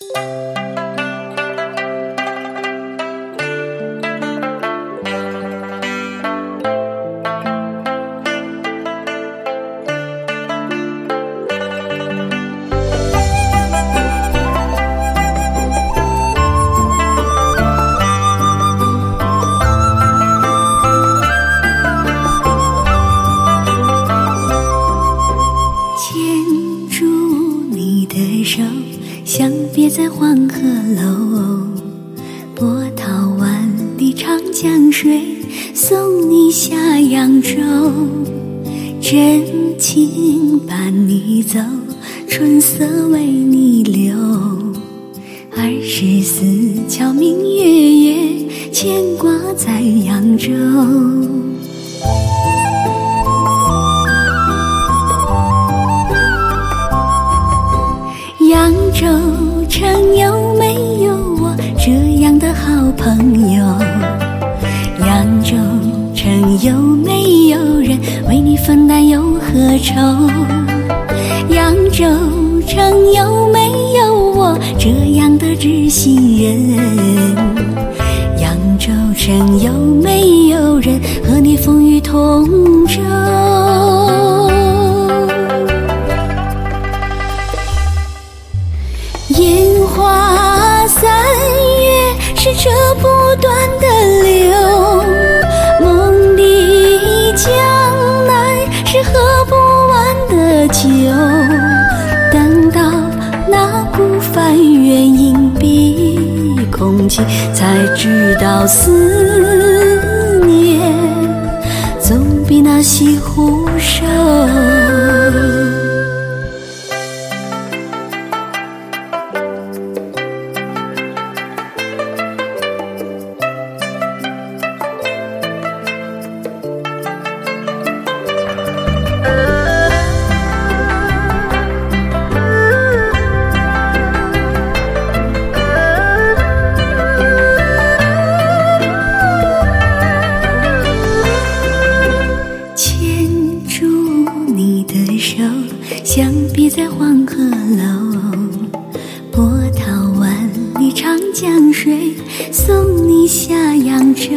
相别在黄鹤楼，波涛万里长江水，送你下扬州。真情伴你走，春色为你留。24桥明月夜，牵挂在扬州。扬州城有没有我这样的好朋友？扬州城有没有人为你分担忧和愁？扬州城有没有我这样的知心人？扬州城有没有人和你风雨同舟？烟花三月是这不断的流，梦里江南是喝不完的酒。等到那孤帆远影碧空尽，才知道思念总比那西湖瘦。相别在黄鹤楼，波涛万里长江水，送你下扬州。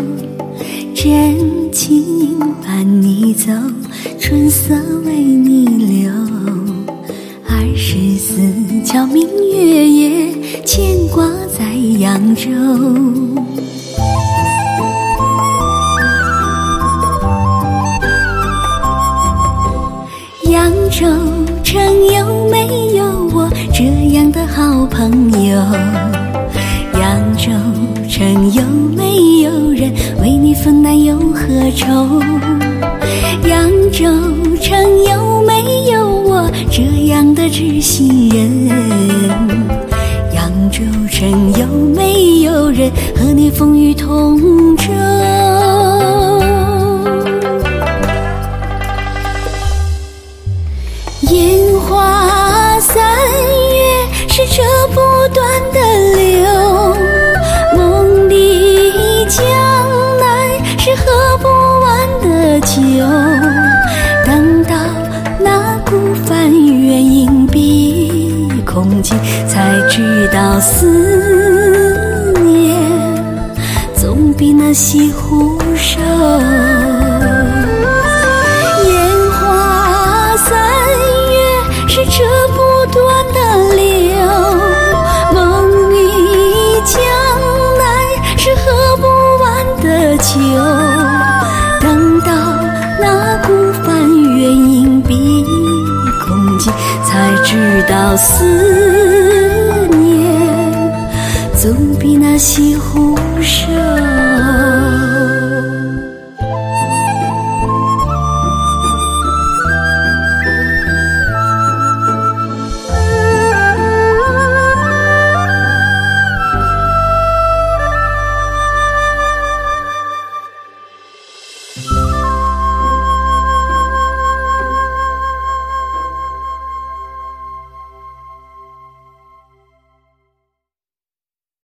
真情伴你走，春色为你留。24桥明月夜，牵挂在扬州。扬州城有没有我这样的好朋友？扬州城有没有人为你分担忧和愁？扬州城有没有我这样的知心人？扬州城有没有人和你风雨同舟？烟花三月是这不断的流，梦里江南是喝不完的酒。等到那孤帆远影碧空尽，才知道思念总比那西湖瘦。是这不断的流，梦里江南是喝不完的酒。等到那孤帆远影碧空尽，才知道思念总比那西湖瘦。